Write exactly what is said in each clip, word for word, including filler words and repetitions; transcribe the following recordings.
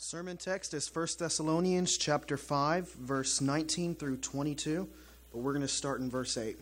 Sermon text is First Thessalonians chapter five, verse nineteen through twenty-two, but we're going to start in verse eight.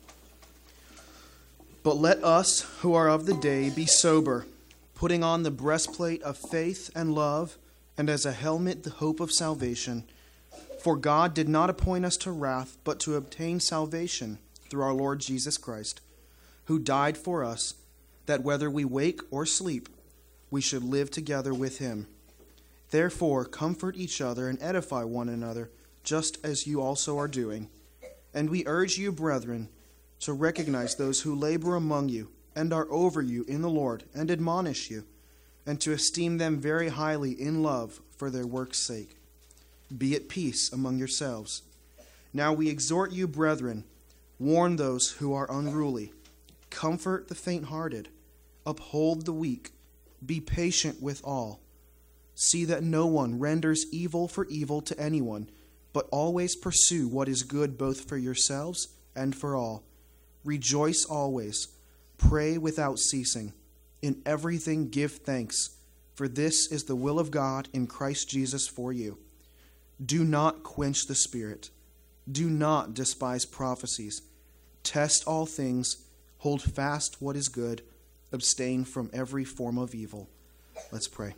But let us who are of the day be sober, putting on the breastplate of faith and love, and as a helmet the hope of salvation. For God did not appoint us to wrath, but to obtain salvation through our Lord Jesus Christ, who died for us, that whether we wake or sleep, we should live together with him. Therefore, comfort each other and edify one another, just as you also are doing. And we urge you, brethren, to recognize those who labor among you and are over you in the Lord and admonish you, and to esteem them very highly in love for their work's sake. Be at peace among yourselves. Now we exhort you, brethren, warn those who are unruly, comfort the faint-hearted, uphold the weak, be patient with all. See that no one renders evil for evil to anyone, but always pursue what is good both for yourselves and for all. Rejoice always. Pray without ceasing. In everything give thanks, for this is the will of God in Christ Jesus for you. Do not quench the Spirit. Do not despise prophecies. Test all things. Hold fast what is good. Abstain from every form of evil. Let's pray.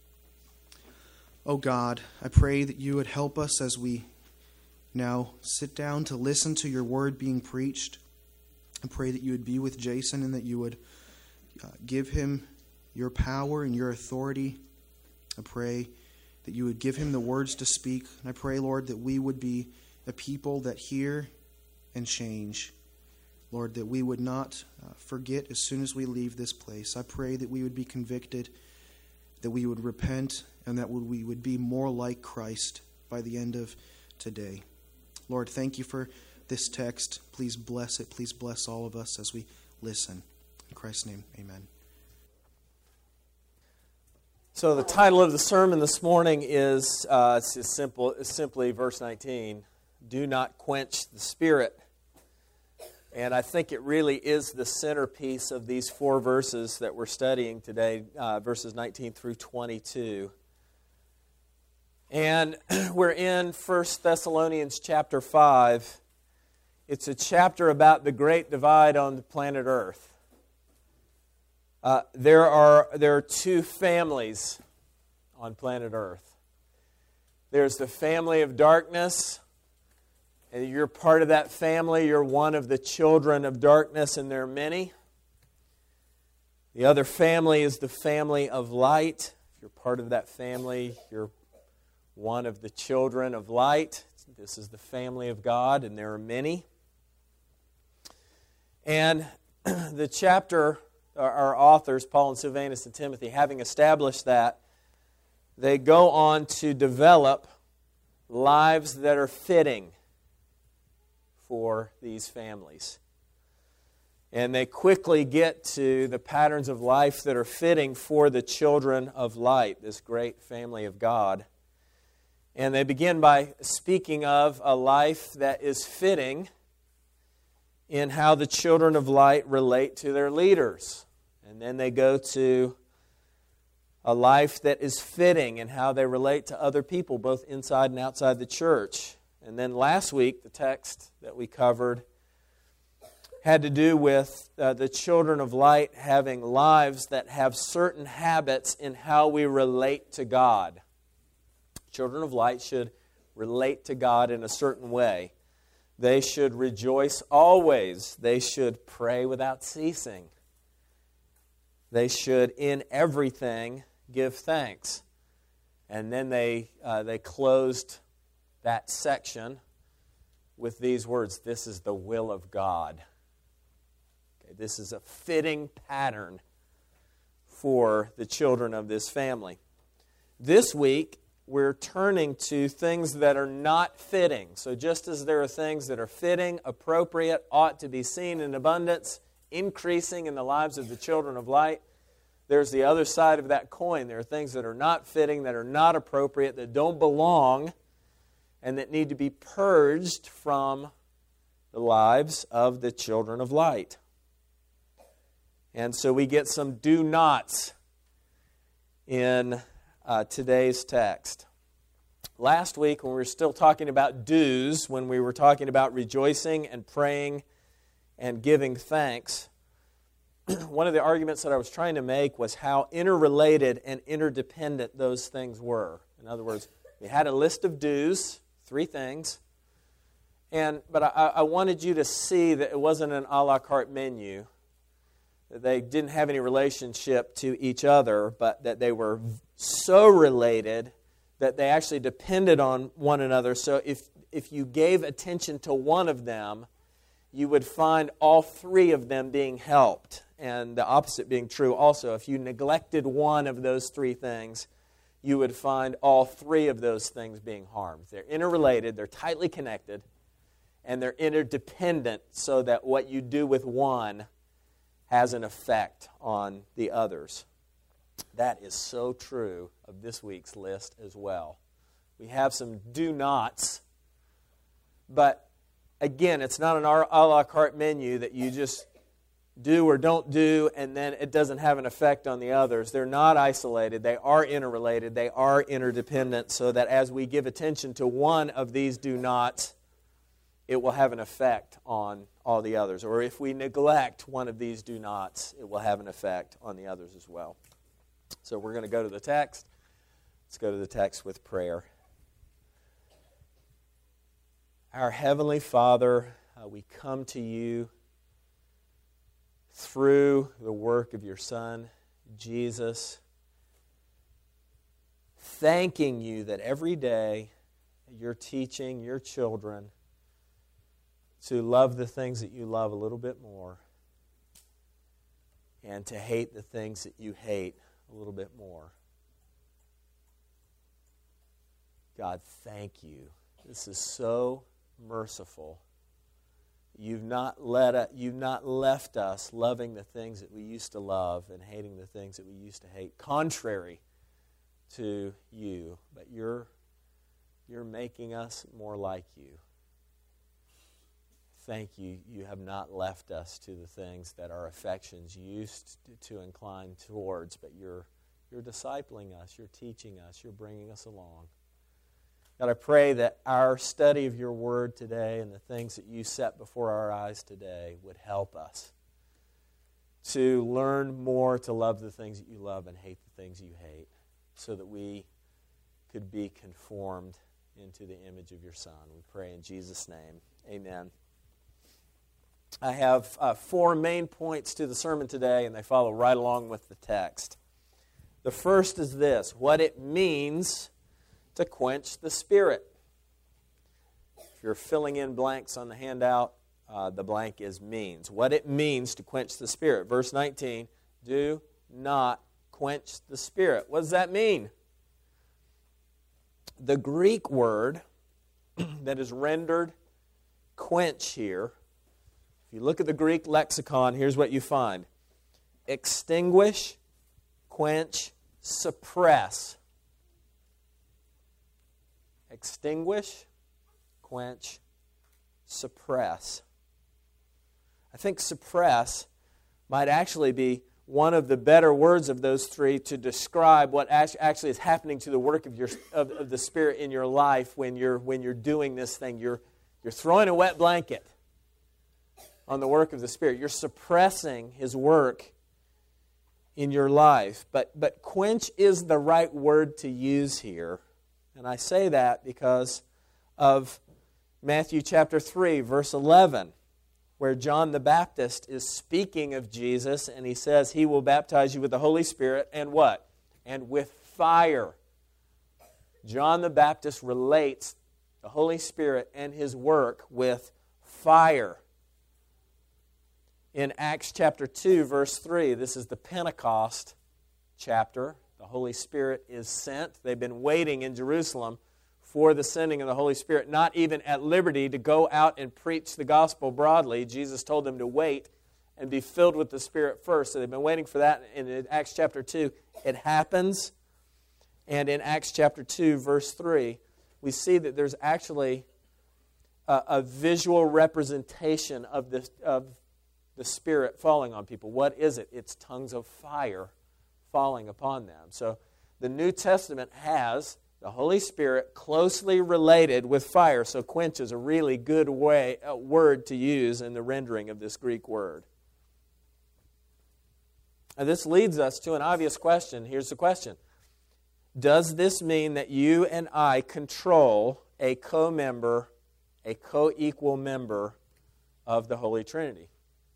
Oh God, I pray that you would help us as we now sit down to listen to your word being preached. I pray that you would be with Jason and that you would uh, give him your power and your authority. I pray that you would give him the words to speak. And I pray, Lord, that we would be a people that hear and change. Lord, that we would not uh, forget as soon as we leave this place. I pray that we would be convicted, that we would repent, and that we would be more like Christ by the end of today. Lord, thank you for this text. Please bless it. Please bless all of us as we listen. In Christ's name, amen. So the title of the sermon this morning is uh, it's simple, it's simply verse nineteen, Do not quench the Spirit. And I think it really is the centerpiece of these four verses that we're studying today, uh, verses nineteen through twenty-two. And we're in First Thessalonians chapter five. It's a chapter about the great divide on the planet Earth. Uh, there are there are two families on planet Earth. There's the family of darkness, and you're part of that family. You're one of the children of darkness, and there are many. The other family is the family of light. If you're part of that family, you're one of the children of light. This is the family of God, and there are many. And the chapter, our authors, Paul and Silvanus and Timothy, having established that, they go on to develop lives that are fitting for these families. And they quickly get to the patterns of life that are fitting for the children of light, this great family of God. And they begin by speaking of a life that is fitting in how the children of light relate to their leaders. And then they go to a life that is fitting in how they relate to other people, both inside and outside the church. And then last week, the text that we covered had to do with uh, the children of light having lives that have certain habits in how we relate to God. Children of light should relate to God in a certain way. They should rejoice always. They should pray without ceasing. They should, in everything, give thanks. And then they uh, they closed that section with these words, this is the will of God. Okay, this is a fitting pattern for the children of this family. This week, we're turning to things that are not fitting. So just as there are things that are fitting, appropriate, ought to be seen in abundance, increasing in the lives of the children of light, there's the other side of that coin. There are things that are not fitting, that are not appropriate, that don't belong, and that need to be purged from the lives of the children of light. And so we get some do nots in uh, today's text. Last week, when we were still talking about dues, when we were talking about rejoicing and praying and giving thanks, one of the arguments that I was trying to make was how interrelated and interdependent those things were. In other words, we had a list of dues, three things, and but I, I wanted you to see that it wasn't an a la carte menu, that they didn't have any relationship to each other, but that they were so related that they actually depended on one another. So if, if you gave attention to one of them, you would find all three of them being helped. And the opposite being true also. If you neglected one of those three things, you would find all three of those things being harmed. They're interrelated, they're tightly connected, and they're interdependent so that what you do with one has an effect on the others. That is so true of this week's list as well. We have some do-nots, but again, it's not an a la carte menu that you just do or don't do and then it doesn't have an effect on the others. They're not isolated. They are interrelated. They are interdependent so that as we give attention to one of these do-nots, it will have an effect on all the others. Or if we neglect one of these do-nots, it will have an effect on the others as well. So we're going to go to the text. Let's go to the text with prayer. Our Heavenly Father, uh, we come to you through the work of your Son, Jesus, thanking you that every day you're teaching your children to love the things that you love a little bit more and to hate the things that you hate a little bit more. God, thank you. This is so merciful. You've not let us, you've not left us loving the things that we used to love and hating the things that we used to hate, contrary to you. But you're you're making us more like you. Thank you. You have not left us to the things that our affections used to, to incline towards, but you're you're discipling us, you're teaching us, you're bringing us along. God, I pray that our study of your word today and the things that you set before our eyes today would help us to learn more to love the things that you love and hate the things you hate, so that we could be conformed into the image of your Son. We pray in Jesus' name. Amen. I have uh, four main points to the sermon today, and they follow right along with the text. The first is this: what it means to quench the Spirit. If you're filling in blanks on the handout, uh, the blank is means. What it means to quench the Spirit. Verse nineteen, do not quench the Spirit. What does that mean? The Greek word that is rendered quench here, if you look at the Greek lexicon, here's what you find. Extinguish, quench, suppress. Extinguish, quench, suppress. I think suppress might actually be one of the better words of those three to describe what actually is happening to the work of your of, of the Spirit in your life when you're when you're doing this thing. You're you're throwing a wet blanket on the work of the Spirit. You're suppressing His work in your life. But but quench is the right word to use here. And I say that because of Matthew chapter three, verse eleven, where John the Baptist is speaking of Jesus, and he says he will baptize you with the Holy Spirit and what? And with fire. John the Baptist relates the Holy Spirit and His work with fire. In Acts chapter two, verse three, this is the Pentecost chapter. The Holy Spirit is sent. They've been waiting in Jerusalem for the sending of the Holy Spirit, not even at liberty to go out and preach the gospel broadly. Jesus told them to wait and be filled with the Spirit first. So they've been waiting for that. And in Acts chapter two, it happens. And in Acts chapter two, verse three, we see that there's actually a, a visual representation of the, of the Spirit falling on people. What is it? It's tongues of fire falling upon them. So the New Testament has the Holy Spirit closely related with fire. So quench is a really good way, a word to use in the rendering of this Greek word. And this leads us to an obvious question. Here's the question. Does this mean that you and I control a co-member, a co-equal member of the Holy Trinity?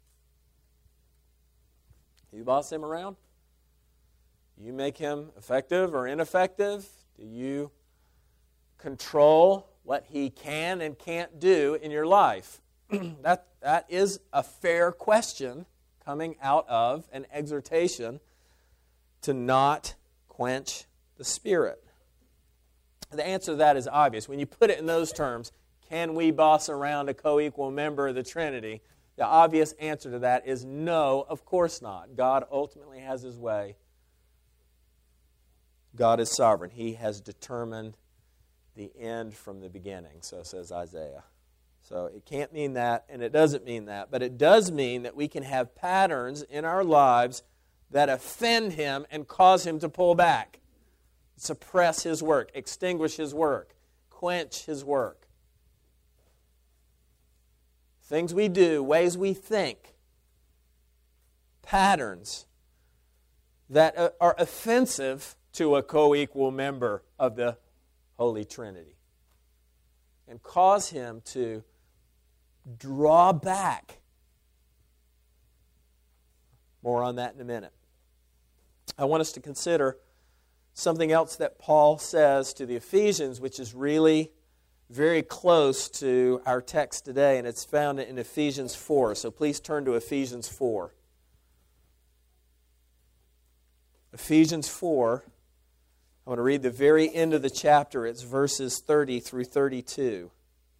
You boss him around? You make him effective or ineffective? Do you control what he can and can't do in your life? that, that is a fair question coming out of an exhortation to not quench the Spirit. The answer to that is obvious. When you put it in those terms, can we boss around a co-equal member of the Trinity? The obvious answer to that is no, of course not. God ultimately has His way. God is sovereign. He has determined the end from the beginning, so says Isaiah. So it can't mean that, and it doesn't mean that, but it does mean that we can have patterns in our lives that offend Him and cause Him to pull back, suppress His work, extinguish His work, quench His work. Things we do, ways we think, patterns that are offensive to a co-equal member of the Holy Trinity and cause Him to draw back. More on that in a minute. I want us to consider something else that Paul says to the Ephesians, which is really very close to our text today, and it's found in Ephesians four. So please turn to Ephesians four. Ephesians four, I want to read the very end of the chapter. It's verses thirty through thirty-two.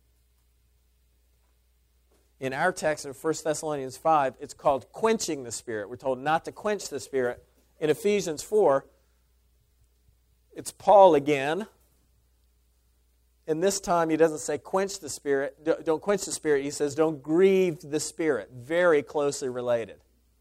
In our text in First Thessalonians five, it's called quenching the Spirit. We're told not to quench the Spirit. In Ephesians four, it's Paul again. And this time he doesn't say quench the Spirit. Don't quench the Spirit. He says don't grieve the Spirit. Very closely related.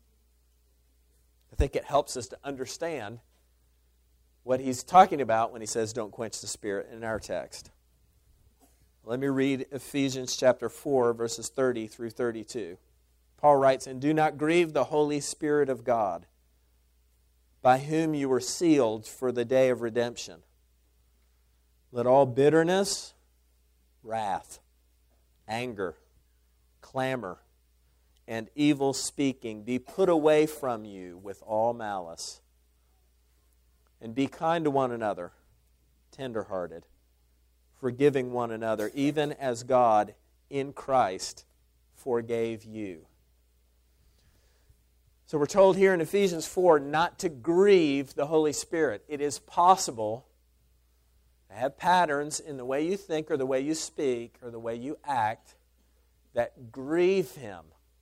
I think it helps us to understand what he's talking about when he says don't quench the Spirit in our text. Let me read Ephesians chapter four, verses thirty through thirty-two. Paul writes, "And do not grieve the Holy Spirit of God, by whom you were sealed for the day of redemption. Let all bitterness, wrath, anger, clamor, and evil speaking be put away from you with all malice. And be kind to one another, tender-hearted, forgiving one another, even as God in Christ forgave you." So we're told here in Ephesians four not to grieve the Holy Spirit. It is possible to have patterns in the way you think or the way you speak or the way you act that grieve Him.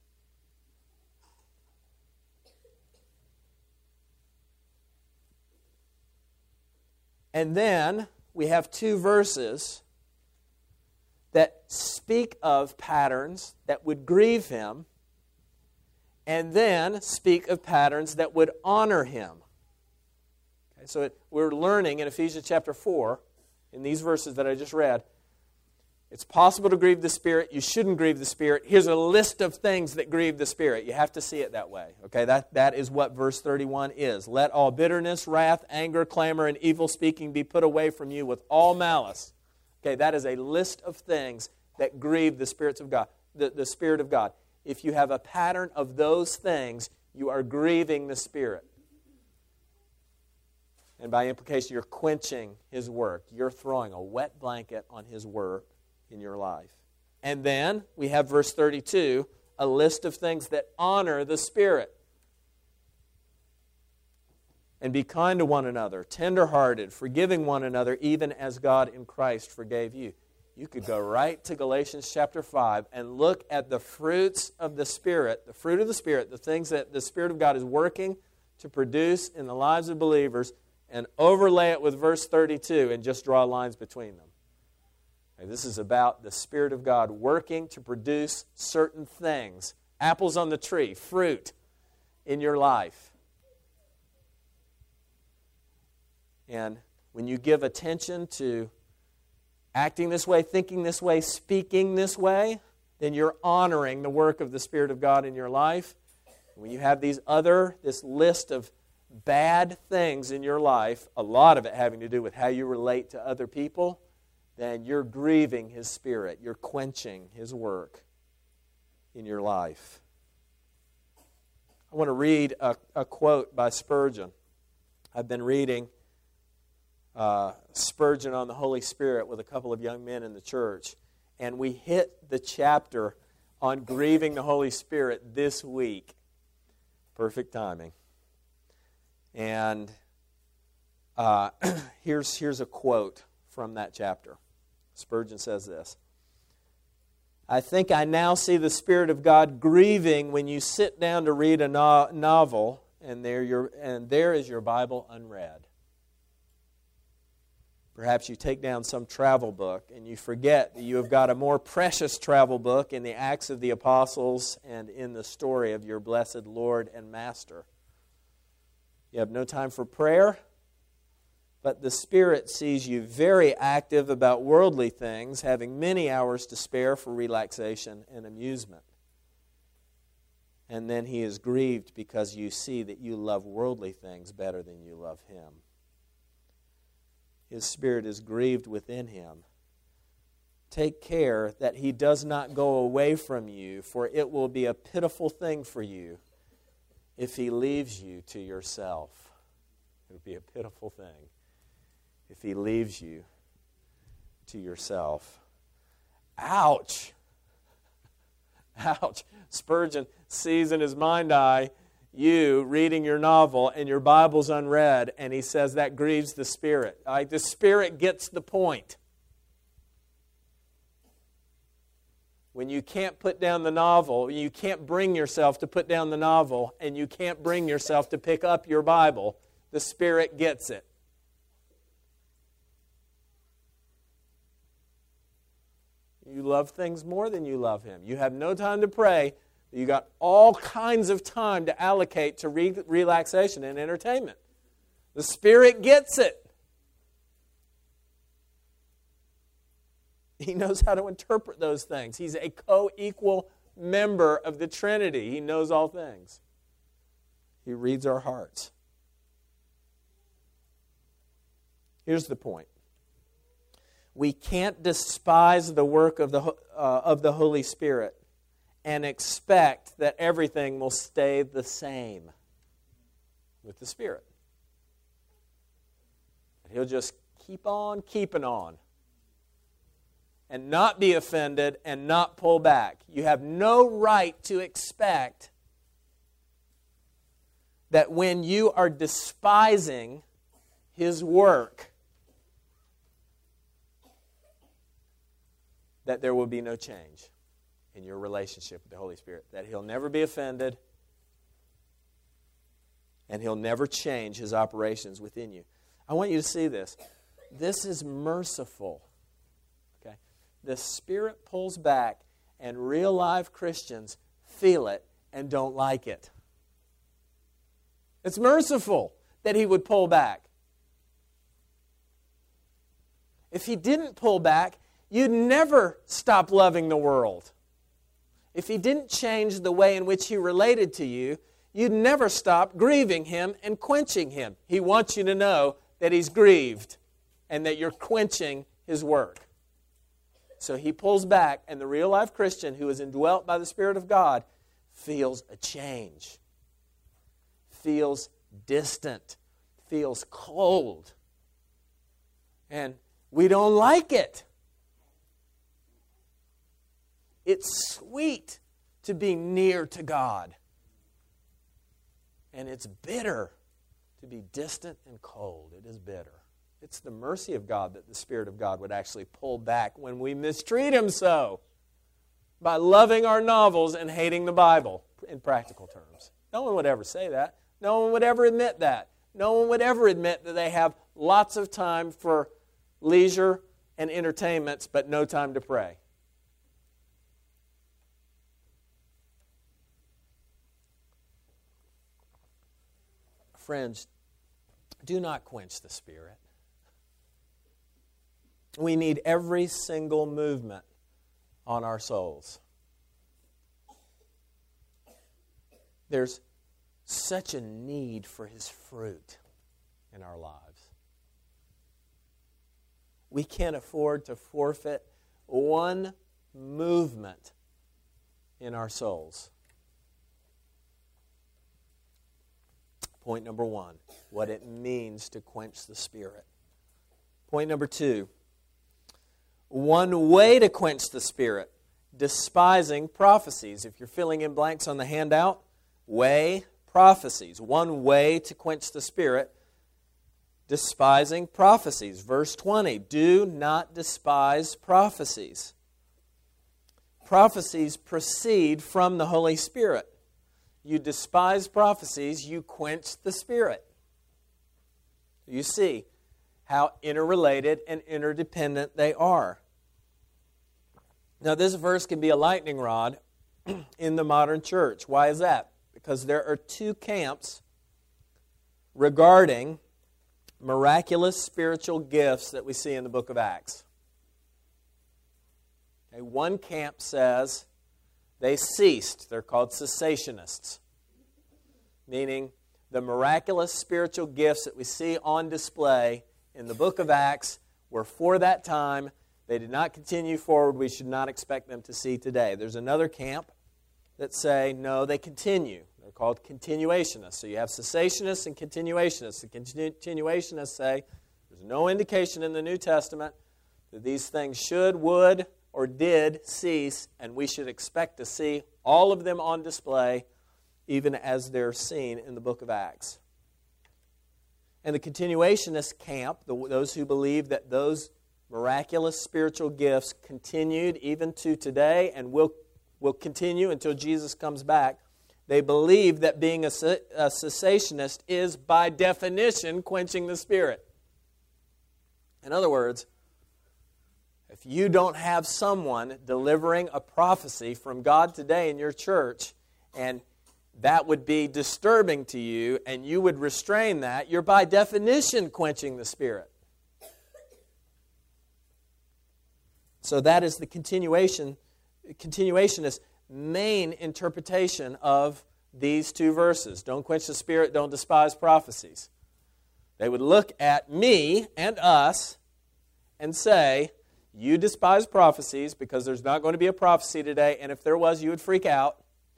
And then we have two verses that speak of patterns that would grieve Him, and then speak of patterns that would honor Him. Okay, so it, we're learning in Ephesians chapter four, in these verses that I just read, it's possible to grieve the Spirit. You shouldn't grieve the Spirit. Here's a list of things that grieve the Spirit. You have to see it that way. Okay, that, that is what verse thirty-one is. Let all bitterness, wrath, anger, clamor, and evil speaking be put away from you with all malice. Okay, that is a list of things that grieve the spirits of God, the, the Spirit of God. If you have a pattern of those things, you are grieving the Spirit. And by implication, you're quenching His work. You're throwing a wet blanket on His work in your life. And then we have verse thirty-two, a list of things that honor the Spirit. And be kind to one another, tender-hearted, forgiving one another, even as God in Christ forgave you. You could go right to Galatians chapter five and look at the fruits of the Spirit, the fruit of the Spirit, the things that the Spirit of God is working to produce in the lives of believers, and overlay it with verse thirty-two and just draw lines between them. Okay, this is about the Spirit of God working to produce certain things, apples on the tree, fruit in your life. And when you give attention to acting this way, thinking this way, speaking this way, then you're honoring the work of the Spirit of God in your life. When you have these other, this list of bad things in your life, a lot of it having to do with how you relate to other people, then you're grieving His Spirit. You're quenching His work in your life. I want to read a, a quote by Spurgeon. I've been reading uh, Spurgeon on the Holy Spirit with a couple of young men in the church, and we hit the chapter on grieving the Holy Spirit this week. Perfect timing. And uh, here's, here's a quote from that chapter. Spurgeon says this: I think I now see the Spirit of God grieving when you sit down to read a no- novel and there, your, and there is your Bible unread. Perhaps you take down some travel book and you forget that you have got a more precious travel book in the Acts of the Apostles and in the story of your blessed Lord and Master. You have no time for prayer, but the Spirit sees you very active about worldly things, having many hours to spare for relaxation and amusement. And then He is grieved because you see that you love worldly things better than you love Him. His Spirit is grieved within Him. Take care that He does not go away from you, for it will be a pitiful thing for you if He leaves you to yourself. It would be a pitiful thing if He leaves you to yourself. Ouch! Ouch! Spurgeon sees in his mind eye you reading your novel and your Bible's unread, and he says that grieves the Spirit. Right? The Spirit gets the point. When you can't put down the novel, you can't bring yourself to put down the novel, and you can't bring yourself to pick up your Bible, the Spirit gets it. You love things more than you love Him. You have no time to pray. You got all kinds of time to allocate to re- relaxation and entertainment. The Spirit gets it. He knows how to interpret those things. He's a co-equal member of the Trinity. He knows all things. He reads our hearts. Here's the point. We can't despise the work of the, uh, of the Holy Spirit and expect that everything will stay the same with the Spirit. He'll just keep on keeping on and not be offended and not pull back. You have no right to expect that when you are despising His work, that there will be no change in your relationship with the Holy Spirit. That He'll never be offended and He'll never change His operations within you. I want you to see this. This is merciful. Okay? The Spirit pulls back, and real live Christians feel it and don't like it. It's merciful that He would pull back. If He didn't pull back, you'd never stop loving the world. If He didn't change the way in which He related to you, you'd never stop grieving Him and quenching Him. He wants you to know that He's grieved and that you're quenching His work. So He pulls back, and the real-life Christian who is indwelt by the Spirit of God feels a change, feels distant, feels cold. And we don't like it. It's sweet to be near to God. And it's bitter to be distant and cold. It is bitter. It's the mercy of God that the Spirit of God would actually pull back when we mistreat Him so by loving our novels and hating the Bible in practical terms. No one would ever say that. No one would ever admit that. No one would ever admit that they have lots of time for leisure and entertainments but no time to pray. Friends, Do not quench the Spirit. We need every single movement on our souls. There's such a need for His fruit in our lives. We can't afford to forfeit one movement in our souls. Point number one, what it means to quench the Spirit. Point number two, one way to quench the Spirit, despising prophecies. If you're filling in blanks on the handout, way, prophecies. One way to quench the Spirit, despising prophecies. Verse twenty, do not despise prophecies. Prophecies proceed from the Holy Spirit. You despise prophecies, you quench the Spirit. You see how interrelated and interdependent they are. Now, this verse can be a lightning rod in the modern church. Why is that? Because there are two camps regarding miraculous spiritual gifts that we see in the book of Acts. Okay, one camp says they ceased. They're called cessationists, meaning the miraculous spiritual gifts that we see on display in the book of Acts were for that time. They did not continue forward. We should not expect them to see today. There's another camp that say, no, they continue. They're called continuationists. So you have cessationists and continuationists. The continuationists say there's no indication in the New Testament that these things should, would, or did cease, and we should expect to see all of them on display even as they're seen in the book of Acts. And the continuationist camp, the, those who believe that those miraculous spiritual gifts continued even to today and will, will continue until Jesus comes back, they believe that being a, a cessationist is by definition quenching the Spirit. In other words, if you don't have someone delivering a prophecy from God today in your church, and that would be disturbing to you, and you would restrain that, you're by definition quenching the Spirit. So that is the continuation, continuationist main interpretation of these two verses. Don't quench the Spirit, don't despise prophecies. They would look at me and us and say, you despise prophecies because there's not going to be a prophecy today, and if there was, you would freak out.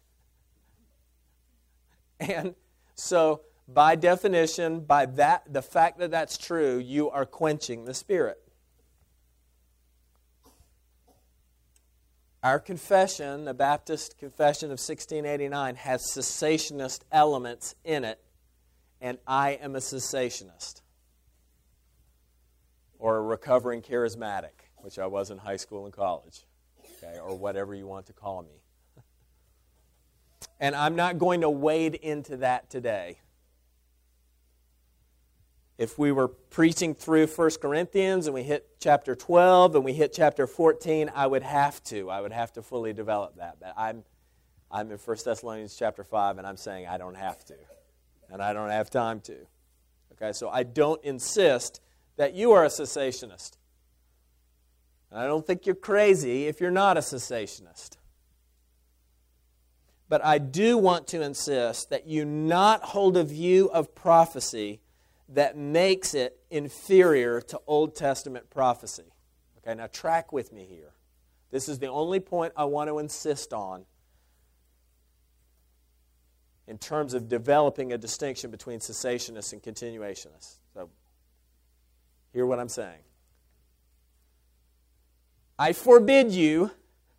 And so, by definition, by that, the fact that that's true, you are quenching the Spirit. Our confession, the Baptist Confession of sixteen eighty-nine, has cessationist elements in it, and I am a cessationist. Or a recovering charismatic, which I was in high school and college, okay, or whatever you want to call me. And I'm not going to wade into that today. If we were preaching through First Corinthians and we hit chapter twelve and we hit chapter fourteen, I would have to. I would have to fully develop that. But I'm, I'm in First Thessalonians chapter five, and I'm saying I don't have to. And I don't have time to. Okay, so I don't insist that you are a cessationist. And I don't think you're crazy if you're not a cessationist. But I do want to insist that you not hold a view of prophecy that makes it inferior to Old Testament prophecy. Okay, now track with me here. This is the only point I want to insist on in terms of developing a distinction between cessationists and continuationists. So, hear what I'm saying. I forbid you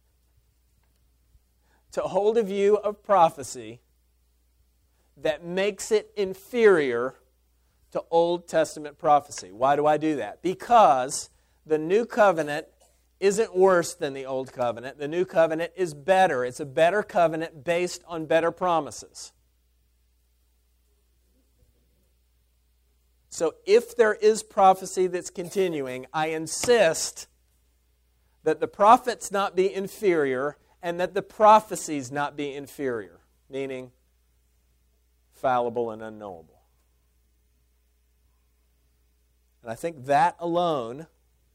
to hold a view of prophecy that makes it inferior to Old Testament prophecy. Why do I do that? Because the New Covenant isn't worse than the Old Covenant. The New Covenant is better. It's a better covenant based on better promises. So if there is prophecy that's continuing, I insist that the prophets not be inferior and that the prophecies not be inferior, meaning fallible and unknowable. And I think that alone,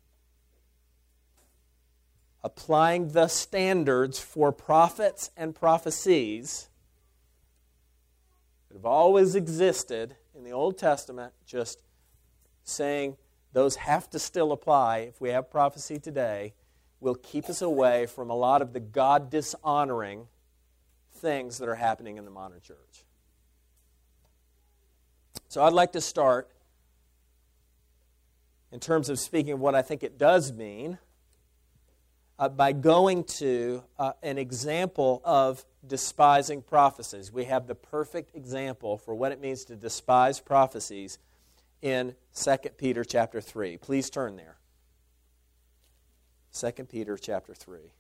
applying the standards for prophets and prophecies that have always existed in the Old Testament, just saying those have to still apply if we have prophecy today, will keep us away from a lot of the God-dishonoring things that are happening in the modern church. So I'd like to start, in terms of speaking of what I think it does mean, uh, by going to uh, an example of despising prophecies. We have the perfect example for what it means to despise prophecies in Second Peter chapter three. Please turn there. Second Peter chapter three.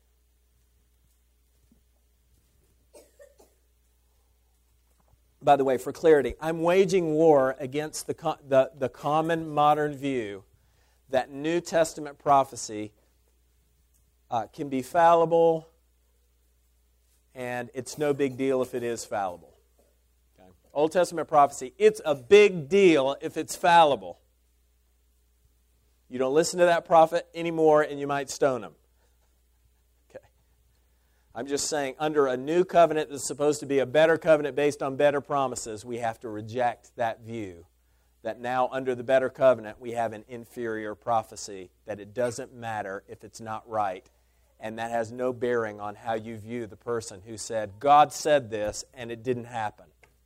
By the way, for clarity, I'm waging war against the, co- the, the common modern view that New Testament prophecy uh, can be fallible, and it's no big deal if it is fallible. Okay? Old Testament prophecy, it's a big deal if it's fallible. You don't listen to that prophet anymore, and you might stone him. Okay. I'm just saying, under a new covenant that's supposed to be a better covenant based on better promises, we have to reject that view. That now, under the better covenant, we have an inferior prophecy, that it doesn't matter if it's not right. And that has no bearing on how you view the person who said, God said this, and it didn't happen.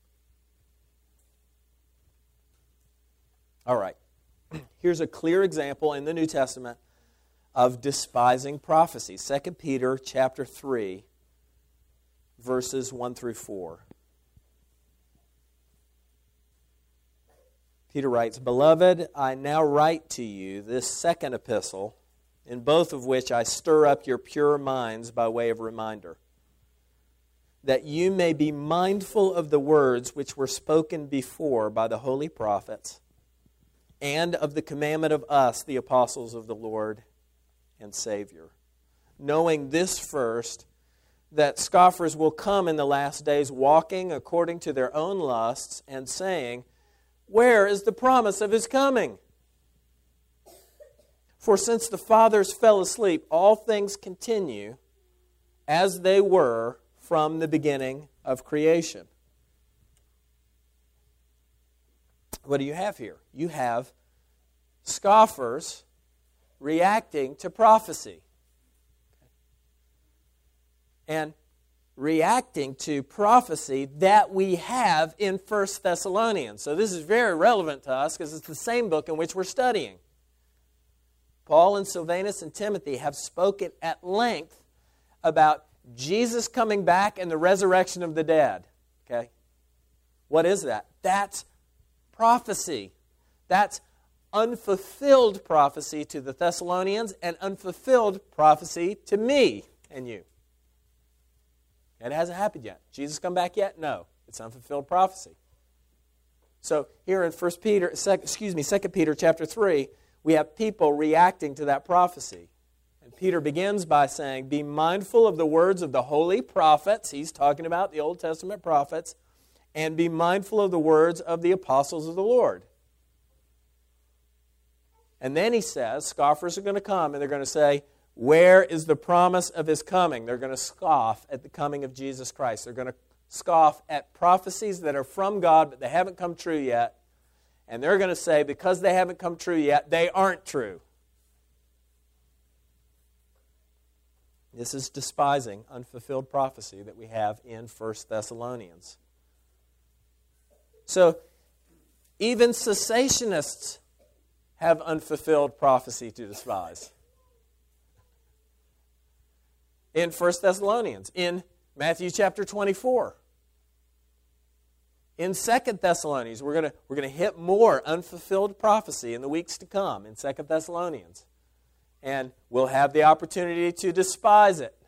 All right. Here's a clear example in the New Testament of despising prophecy. Second Peter chapter three, verses one through four. Peter writes, Beloved, I now write to you this second epistle, in both of which I stir up your pure minds by way of reminder, that you may be mindful of the words which were spoken before by the holy prophets, and of the commandment of us, the apostles of the Lord and Savior. Knowing this first, that scoffers will come in the last days, walking according to their own lusts, and saying, Where is the promise of his coming? For since the fathers fell asleep, all things continue as they were from the beginning of creation. What do you have here? You have scoffers reacting to prophecy. And reacting to prophecy that we have in First Thessalonians. So this is very relevant to us because it's the same book in which we're studying. Paul and Silvanus and Timothy have spoken at length about Jesus coming back and the resurrection of the dead. Okay? What is that? That's prophecy. That's unfulfilled prophecy to the Thessalonians and unfulfilled prophecy to me and you. It hasn't happened yet. Jesus come back yet? No. It's unfulfilled prophecy. So here in First Peter, excuse me, Second Peter chapter three, we have people reacting to that prophecy. And Peter begins by saying, be mindful of the words of the holy prophets. He's talking about the Old Testament prophets. And be mindful of the words of the apostles of the Lord. And then he says, scoffers are going to come and they're going to say, where is the promise of his coming? They're going to scoff at the coming of Jesus Christ. They're going to scoff at prophecies that are from God, but they haven't come true yet. And they're going to say, because they haven't come true yet, they aren't true. This is despising unfulfilled prophecy that we have in First Thessalonians. So, even cessationists have unfulfilled prophecy to despise. In First Thessalonians, in Matthew chapter twenty-four. In Second Thessalonians, we're going to we're going to hit more unfulfilled prophecy in the weeks to come in Second Thessalonians. And we'll have the opportunity to despise it.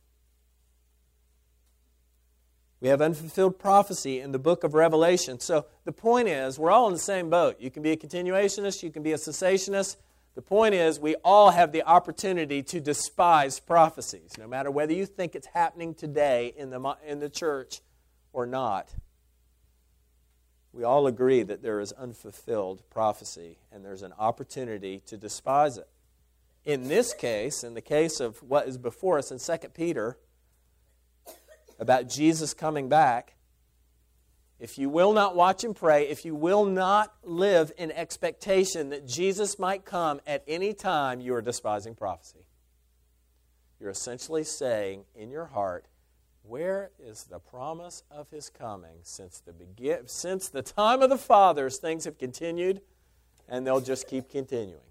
We have unfulfilled prophecy in the book of Revelation. So the point is, we're all in the same boat. You can be a continuationist, you can be a cessationist. The point is, we all have the opportunity to despise prophecies, no matter whether you think it's happening today in the, in the church or not. we all agree that there is unfulfilled prophecy, and there's an opportunity to despise it. In this case, in the case of what is before us in Second Peter, about Jesus coming back, if you will not watch and pray, if you will not live in expectation that Jesus might come at any time, you are despising prophecy. You're essentially saying in your heart, where is the promise of His coming? Since the begin, since the time of the fathers, things have continued, and they'll just keep continuing.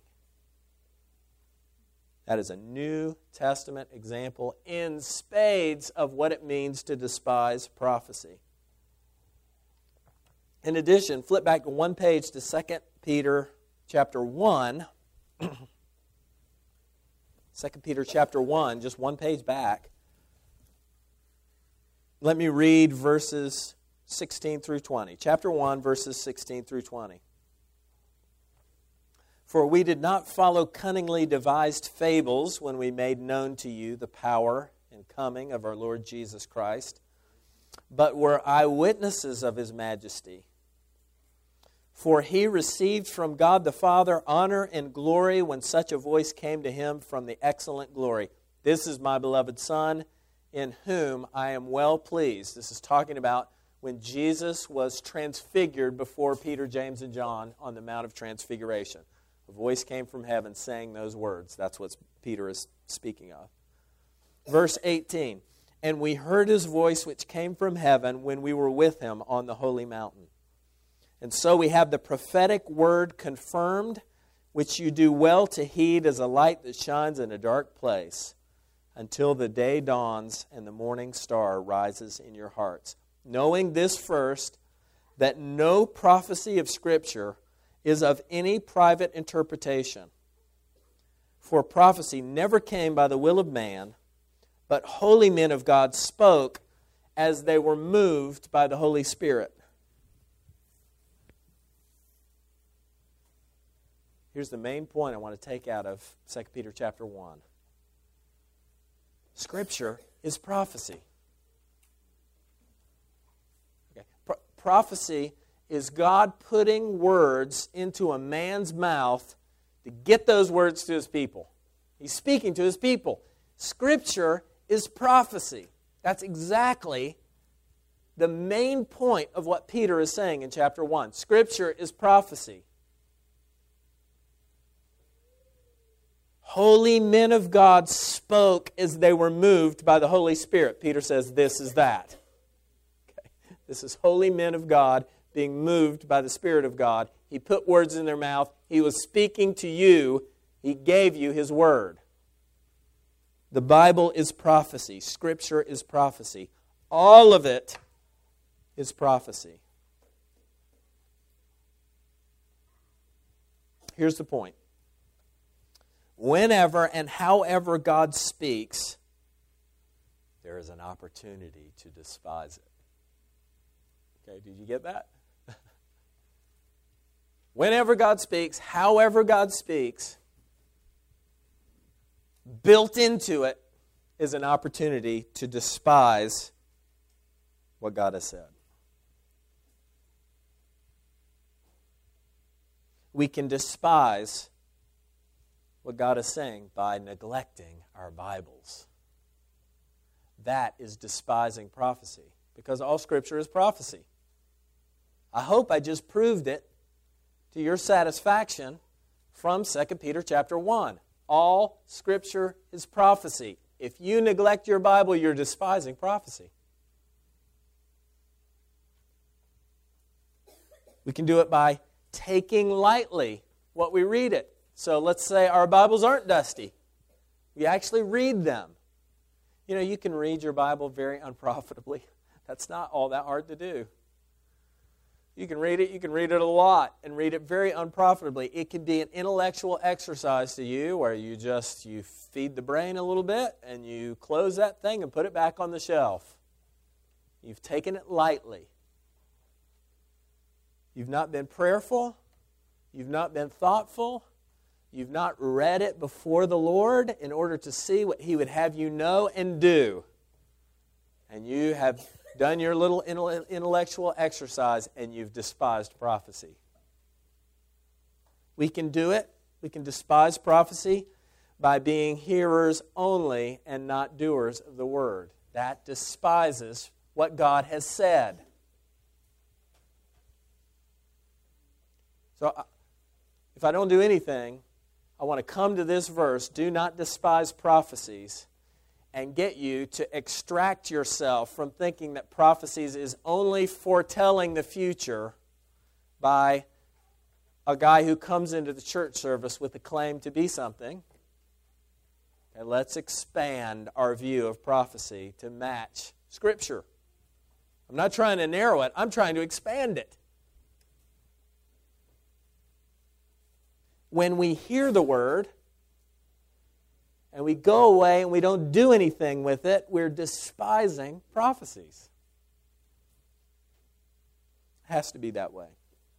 That is a New Testament example in spades of what it means to despise prophecy. In addition, flip back to one page to Second Peter chapter one. Second Peter chapter one, just one page back. Let me read verses sixteen through twenty. Chapter one, verses sixteen through twenty. For we did not follow cunningly devised fables when we made known to you the power and coming of our Lord Jesus Christ, but were eyewitnesses of His majesty. For He received from God the Father honor and glory when such a voice came to Him from the excellent glory. This is my beloved Son, in whom I am well pleased. This is talking about when Jesus was transfigured before Peter, James, and John on the Mount of Transfiguration. A voice came from heaven saying those words. That's what Peter is speaking of. Verse eighteen, and we heard His voice which came from heaven when we were with Him on the holy mountain. And so we have the prophetic word confirmed, which you do well to heed as a light that shines in a dark place, until the day dawns and the morning star rises in your hearts. Knowing this first, that no prophecy of Scripture is of any private interpretation. For prophecy never came by the will of man, but holy men of God spoke as they were moved by the Holy Spirit. Here's the main point I want to take out of Second Peter chapter one. Scripture is prophecy. Okay. Pro- prophecy is God putting words into a man's mouth to get those words to His people. He's speaking to His people. Scripture is prophecy. That's exactly the main point of what Peter is saying in chapter one. Scripture is prophecy. Holy men of God spoke as they were moved by the Holy Spirit. Peter says this is that. Okay. This is holy men of God being moved by the Spirit of God. He put words in their mouth. He was speaking to you. He gave you His word. The Bible is prophecy. Scripture is prophecy. All of it is prophecy. Here's the point. Whenever and however God speaks, there is an opportunity to despise it. Okay, did you get that? Whenever God speaks, however God speaks, built into it is an opportunity to despise what God has said. We can despise what God is saying by neglecting our Bibles. That is despising prophecy, because all Scripture is prophecy. I hope I just proved it to your satisfaction from Second Peter chapter one. All Scripture is prophecy. If you neglect your Bible, you're despising prophecy. We can do it by taking lightly what we read it. So let's say our Bibles aren't dusty. We actually read them. You know, you can read your Bible very unprofitably. That's not all that hard to do. You can read it, you can read it a lot and read it very unprofitably. It can be an intellectual exercise to you where you just, you feed the brain a little bit and you close that thing and put it back on the shelf. You've taken it lightly. You've not been prayerful. You've not been thoughtful. You've not read it before the Lord in order to see what He would have you know and do. And you have done your little intellectual exercise, and you've despised prophecy. We can do it. We can despise prophecy by being hearers only and not doers of the word. That despises what God has said. So if I don't do anything, I want to come to this verse, do not despise prophecies, and get you to extract yourself from thinking that prophecies is only foretelling the future by a guy who comes into the church service with a claim to be something. And let's expand our view of prophecy to match Scripture. I'm not trying to narrow it, I'm trying to expand it. When we hear the word and we go away and we don't do anything with it, we're despising prophecies. It has to be that way.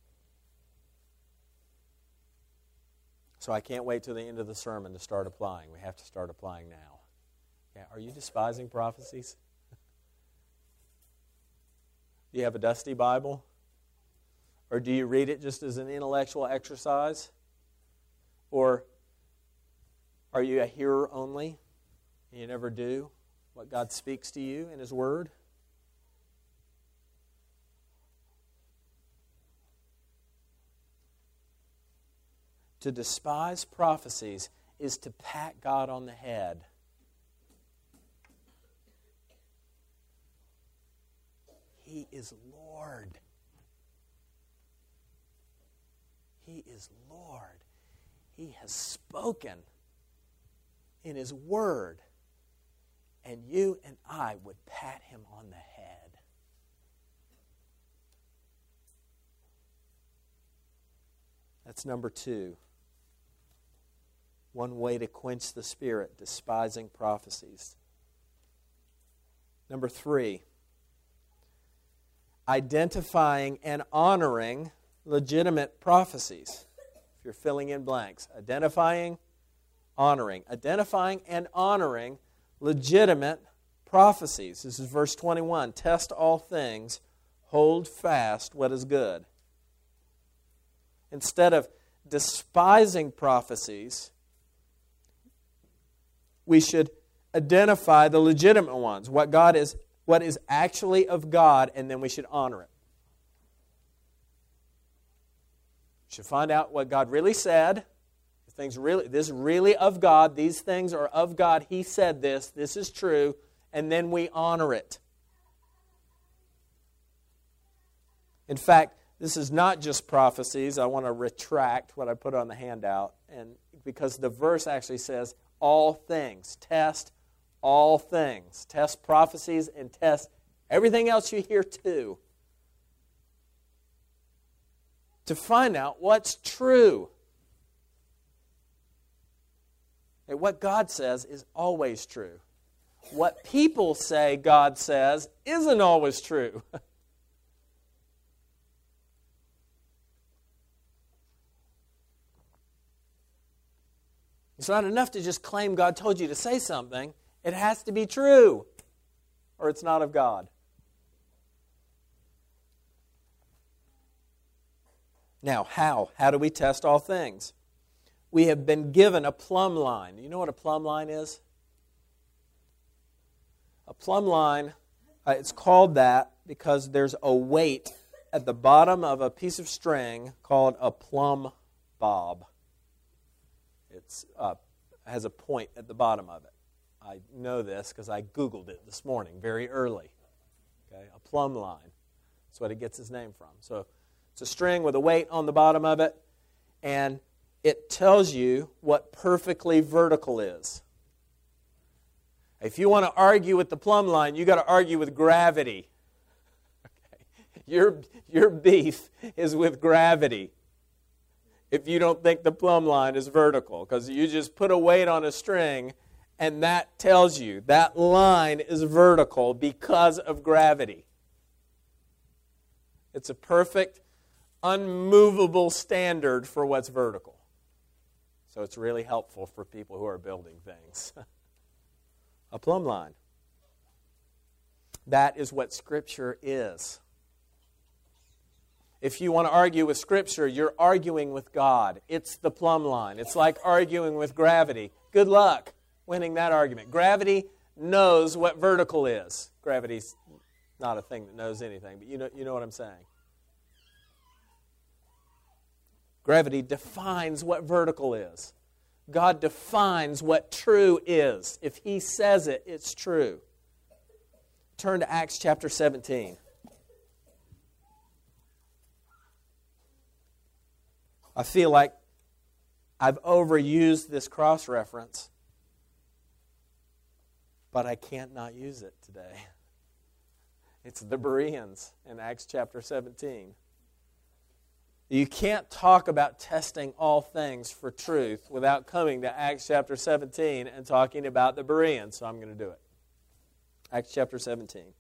So I can't wait till the end of the sermon to start applying. We have to start applying now. Yeah, are you despising prophecies? Do you have a dusty Bible? Or do you read it just as an intellectual exercise? Or are you a hearer only? And you never do what God speaks to you in His Word? To despise prophecies is to pat God on the head. He is Lord. He is Lord. He has spoken in His Word, and you and I would pat Him on the head. That's number two. One way to quench the Spirit, despising prophecies. Number three, identifying and honoring legitimate prophecies. If you're filling in blanks, identifying, honoring. Identifying and honoring legitimate prophecies. This is verse twenty-one. Test all things, hold fast what is good. Instead of despising prophecies, we should identify the legitimate ones, what God is, what is actually of God, and then we should honor it. We should find out what God really said. Things really, this is really of God. These things are of God. He said this. This is true. And then we honor it. In fact, this is not just prophecies. I want to retract what I put on the handout, and because the verse actually says all things. Test all things. Test prophecies and test everything else you hear too, to find out what's true. And what God says is always true. What people say God says isn't always true. It's not enough to just claim God told you to say something. It has to be true, or it's not of God. Now, how? How do we test all things? We have been given a plumb line. You know what a plumb line is? A plumb line, uh, it's called that because there's a weight at the bottom of a piece of string called a plumb bob. It uh, has a point at the bottom of it. I know this because I Googled it this morning, very early. Okay, a plumb line. That's what it gets its name from. So it's a string with a weight on the bottom of it, and it tells you what perfectly vertical is. If you want to argue with the plumb line, you've got to argue with gravity. Okay. Your, your beef is with gravity if you don't think the plumb line is vertical, because you just put a weight on a string and that tells you that line is vertical because of gravity. It's a perfect, unmovable standard for what's vertical. So it's really helpful for people who are building things. A plumb line. That is what Scripture is. If you want to argue with Scripture, you're arguing with God. It's the plumb line. It's like arguing with gravity. Good luck winning that argument. Gravity knows what vertical is. Gravity's not a thing that knows anything, but you know, you know what I'm saying. Gravity defines what vertical is. God defines what true is. If He says it, it's true. Turn to Acts chapter seventeen. I feel like I've overused this cross-reference, but I can't not use it today. It's the Bereans in Acts chapter seventeen. You can't talk about testing all things for truth without coming to Acts chapter seventeen and talking about the Bereans, so I'm going to do it. Acts chapter seventeen.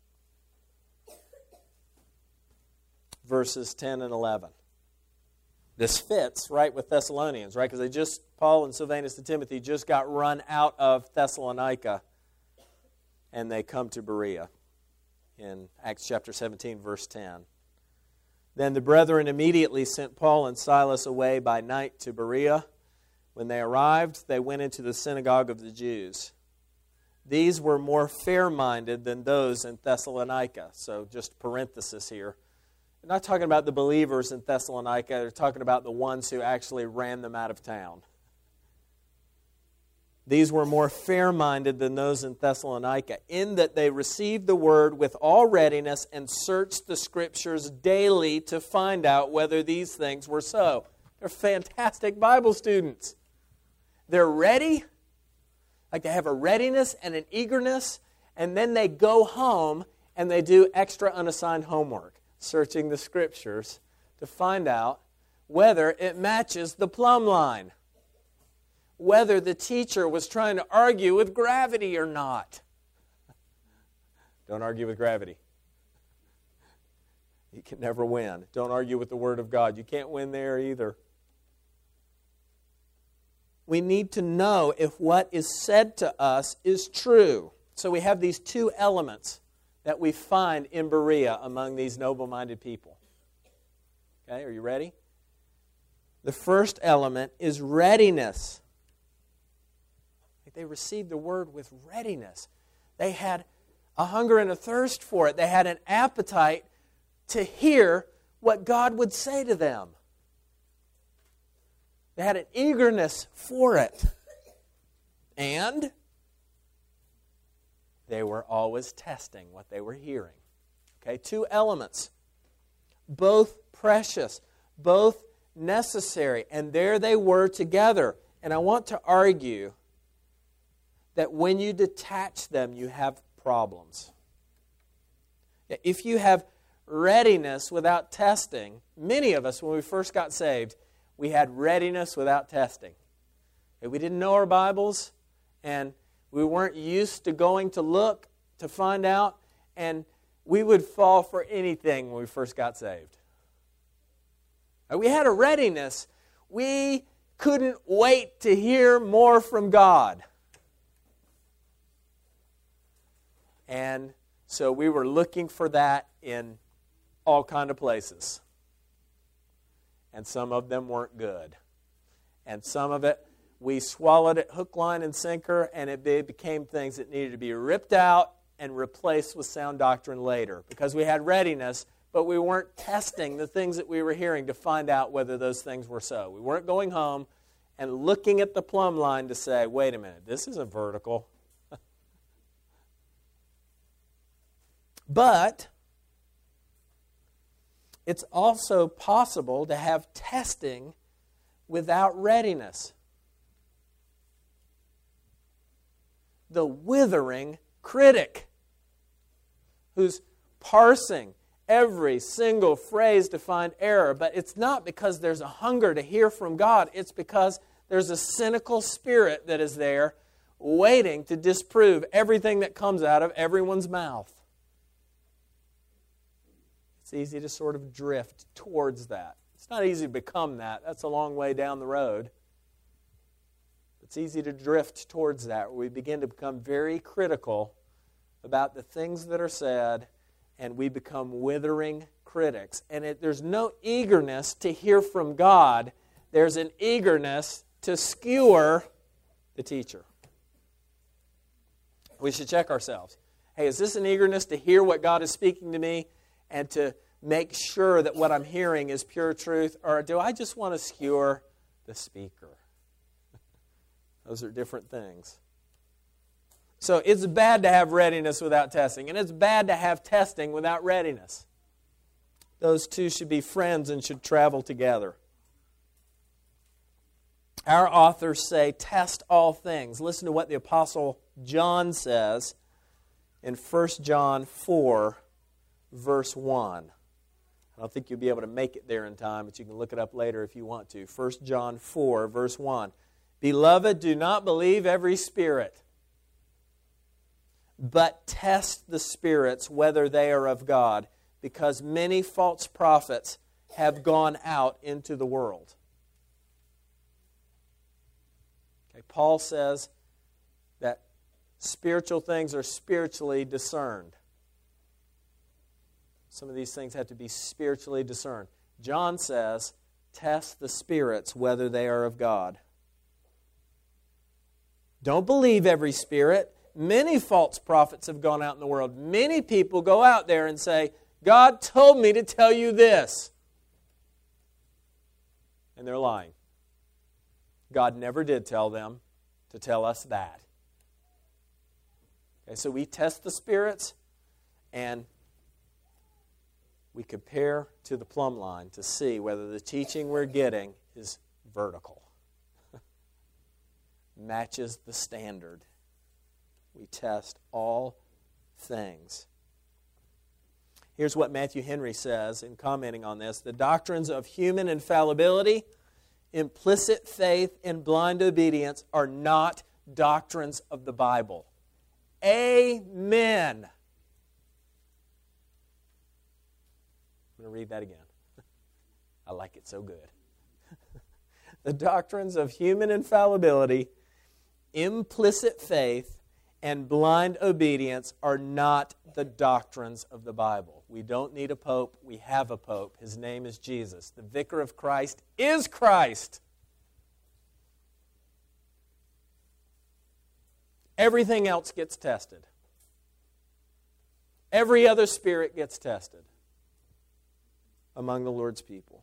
Verses ten and eleven. This fits right with Thessalonians, right? Because they just, Paul and Silvanus and Timothy just got run out of Thessalonica, and they come to Berea in Acts chapter seventeen, verse ten. Then the brethren immediately sent Paul and Silas away by night to Berea. When they arrived, they went into the synagogue of the Jews. These were more fair-minded than those in Thessalonica. So just parenthesis here. They're not talking about the believers in Thessalonica. They're talking about the ones who actually ran them out of town. These were more fair-minded than those in Thessalonica, in that they received the word with all readiness and searched the Scriptures daily to find out whether these things were so. They're fantastic Bible students. They're ready, like they have a readiness and an eagerness, and then they go home and they do extra unassigned homework, searching the Scriptures to find out whether it matches the plumb line, whether the teacher was trying to argue with gravity or not. Don't argue with gravity. You can never win. Don't argue with the Word of God. You can't win there either. We need to know if what is said to us is true. So we have these two elements that we find in Berea among these noble-minded people. Okay, are you ready? The first element is readiness. They received the word with readiness. They had a hunger and a thirst for it. They had an appetite to hear what God would say to them. They had an eagerness for it. And they were always testing what they were hearing. Okay, two elements. Both precious, both necessary. And there they were together. And I want to argue that when you detach them, you have problems. If you have readiness without testing, many of us, when we first got saved, we had readiness without testing. We didn't know our Bibles, and we weren't used to going to look to find out, and we would fall for anything when we first got saved. We had a readiness. We couldn't wait to hear more from God. And so we were looking for that in all kind of places. And some of them weren't good. And some of it, we swallowed it hook, line, and sinker, and it became things that needed to be ripped out and replaced with sound doctrine later. Because we had readiness, but we weren't testing the things that we were hearing to find out whether those things were so. We weren't going home and looking at the plumb line to say, wait a minute, this isn't vertical. But it's also possible to have testing without readiness. The withering critic who's parsing every single phrase to find error, but it's not because there's a hunger to hear from God. It's because there's a cynical spirit that is there waiting to disprove everything that comes out of everyone's mouth. It's easy to sort of drift towards that. It's not easy to become that. That's a long way down the road. It's easy to drift towards that, where we begin to become very critical about the things that are said, and we become withering critics. And it, there's no eagerness to hear from God. There's an eagerness to skewer the teacher. We should check ourselves. Hey, is this an eagerness to hear what God is speaking to me and to make sure that what I'm hearing is pure truth? Or do I just want to skewer the speaker? Those are different things. So it's bad to have readiness without testing, and it's bad to have testing without readiness. Those two should be friends and should travel together. Our authors say, test all things. Listen to what the Apostle John says in First John four, verse one. I don't think you'll be able to make it there in time, but you can look it up later if you want to. First John four, verse one. Beloved, do not believe every spirit, but test the spirits whether they are of God, because many false prophets have gone out into the world. Okay, Paul says that spiritual things are spiritually discerned. Some of these things have to be spiritually discerned. John says, test the spirits whether they are of God. Don't believe every spirit. Many false prophets have gone out in the world. Many people go out there and say, God told me to tell you this. And they're lying. God never did tell them to tell us that. Okay, so we test the spirits and we compare to the plumb line to see whether the teaching we're getting is vertical. Matches the standard. We test all things. Here's what Matthew Henry says in commenting on this. The doctrines of human infallibility, implicit faith, and blind obedience are not doctrines of the Bible. Amen. I'm going to read that again. I like it so good. The doctrines of human infallibility, implicit faith, and blind obedience are not the doctrines of the Bible. We don't need a pope. We have a pope. His name is Jesus. The vicar of Christ is Christ. Everything else gets tested. Every other spirit gets tested among the Lord's people.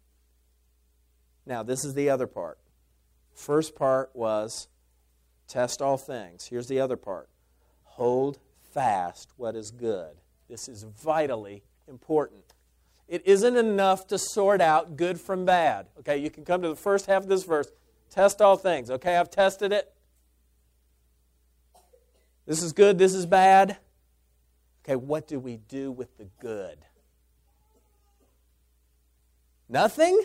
Now, this is the other part. First part was test all things. Here's the other part. Hold fast what is good. This is vitally important. It isn't enough to sort out good from bad. Okay, you can come to the first half of this verse. Test all things. Okay, I've tested it. This is good, this is bad. Okay, what do we do with the good? Nothing?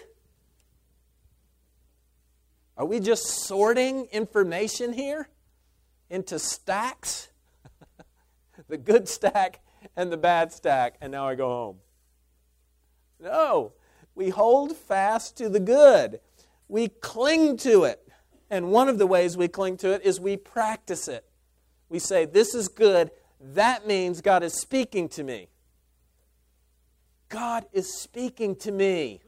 Are we just sorting information here into stacks? The good stack and the bad stack, and now I go home. No, we hold fast to the good. We cling to it. And one of the ways we cling to it is we practice it. We say, this is good. That means God is speaking to me. God is speaking to me.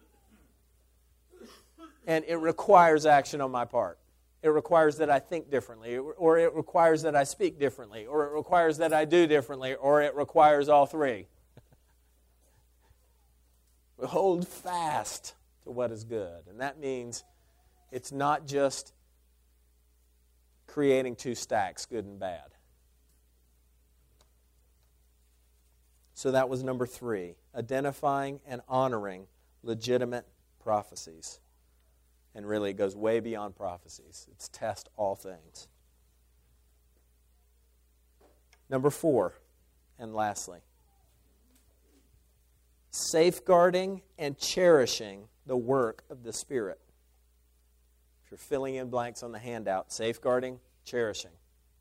And it requires action on my part. It requires that I think differently, or it requires that I speak differently, or it requires that I do differently, or it requires all three. We hold fast to what is good. And that means it's not just creating two stacks, good and bad. So that was number three, identifying and honoring legitimate prophecies. And really, it goes way beyond prophecies. It's test all things. Number four, and lastly, safeguarding and cherishing the work of the Spirit. If you're filling in blanks on the handout, safeguarding, cherishing.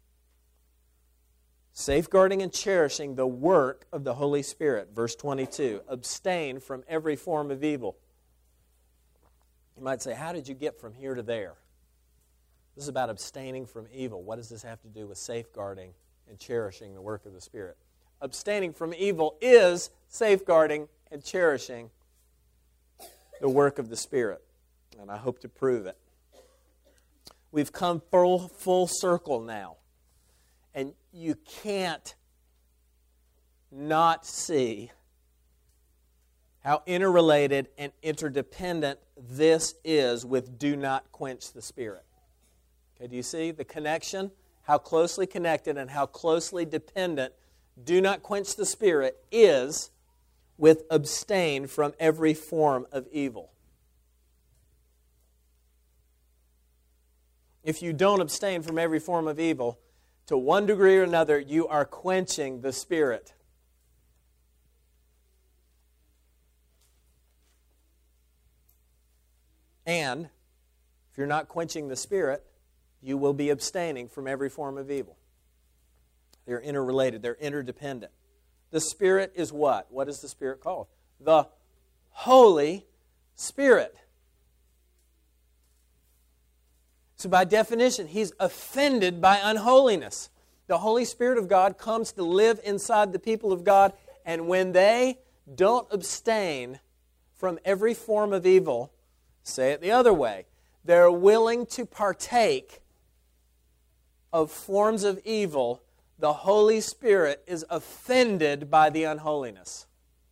Safeguarding and cherishing the work of the Holy Spirit. Verse twenty-two, abstain from every form of evil. You might say, how did you get from here to there? This is about abstaining from evil. What does this have to do with safeguarding and cherishing the work of the Spirit. Abstaining from evil is safeguarding and cherishing the work of the Spirit. And I hope to prove it. We've come full, full circle now. And you can't not see how interrelated and interdependent this is with do not quench the Spirit. Okay, do you see the connection? How closely connected and how closely dependent do not quench the Spirit is with abstain from every form of evil. If you don't abstain from every form of evil, to one degree or another, you are quenching the Spirit. And if you're not quenching the Spirit, you will be abstaining from every form of evil. They're interrelated. They're interdependent. The Spirit is what? What is the Spirit called? The Holy Spirit. So by definition, He's offended by unholiness. The Holy Spirit of God comes to live inside the people of God, and when they don't abstain from every form of evil, say it the other way, they're willing to partake of forms of evil, the Holy Spirit is offended by the unholiness.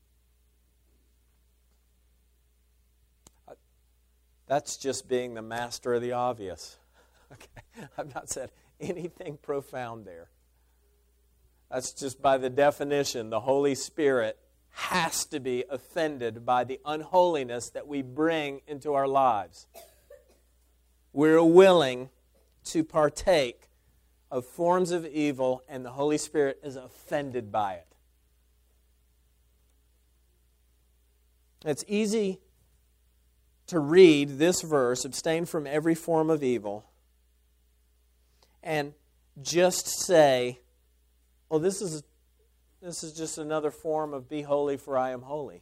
That's just being the master of the obvious. Okay, I've not said anything profound there. That's just by the definition, the Holy Spirit has to be offended by the unholiness that we bring into our lives. We're willing to partake of forms of evil, and the Holy Spirit is offended by it. It's easy to read this verse, abstain from every form of evil, and just say, well, this is this is just another form of be holy for I am holy.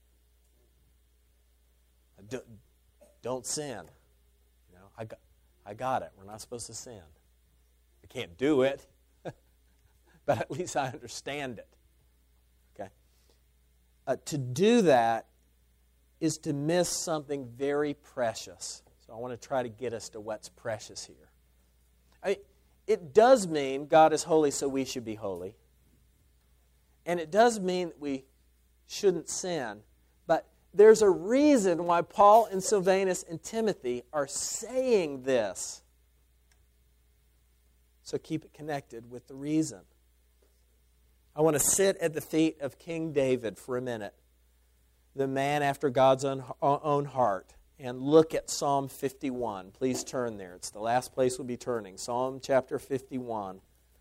Don't, don't sin. You know, I got, I got it. We're not supposed to sin. I can't do it, but at least I understand it. Okay. Uh, to do that is to miss something very precious. So I want to try to get us to what's precious here. I mean, it does mean God is holy, so we should be holy. And it does mean that we shouldn't sin. But there's a reason why Paul and Silvanus and Timothy are saying this. So keep it connected with the reason. I want to sit at the feet of King David for a minute, the man after God's own heart, and look at Psalm fifty-one. Please turn there. It's the last place we'll be turning. Psalm chapter fifty-one.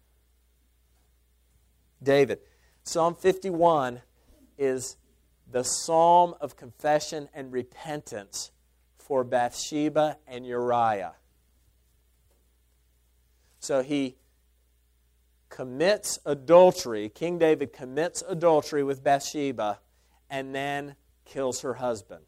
David. Psalm fifty-one is the psalm of confession and repentance for Bathsheba and Uriah. So he commits adultery. King David commits adultery with Bathsheba and then kills her husband.